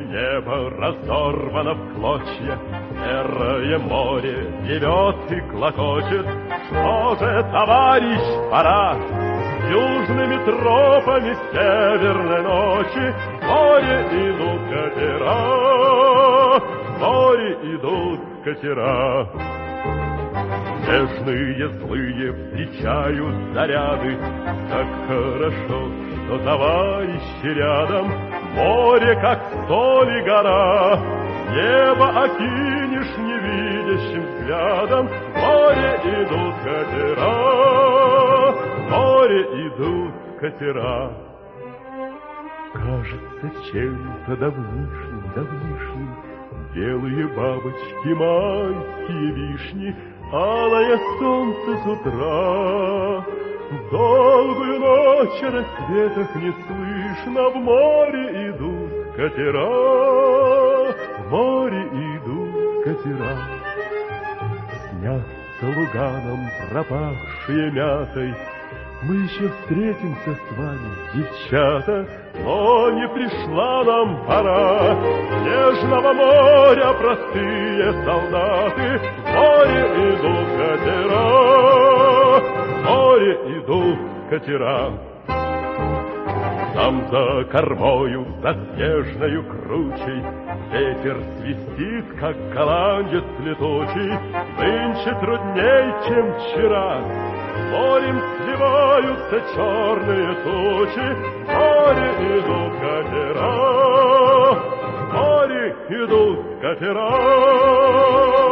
Небо разорвано в клочья, серое море ревет и клокочет. Что же, товарищ, пора южными тропами северной ночи? В море идут катера, в море идут катера. Нежные злые встречают заряды, как хорошо, что товарищи рядом. Море, как соль и гора, небо окинешь невидящим взглядом. В море идут катера, в море идут катера. Кажется, чем-то давнишним белые бабочки, майские вишни, алое солнце с утра. Долгую ночь о рассветах не слышно. В море идут катера, в море идут катера. Снятся луганом пропахшие мятой. Мы еще встретимся с вами, девчата, но не пришла нам пора. Нежного моря простые солдаты. В море идут катера, в море идут катера. Там за кормою, за снежною кручей ветер свистит, как голландец летучий. Нынче трудней, чем вчера, морем сливаются черные тучи. В море идут катера, в море идут катера.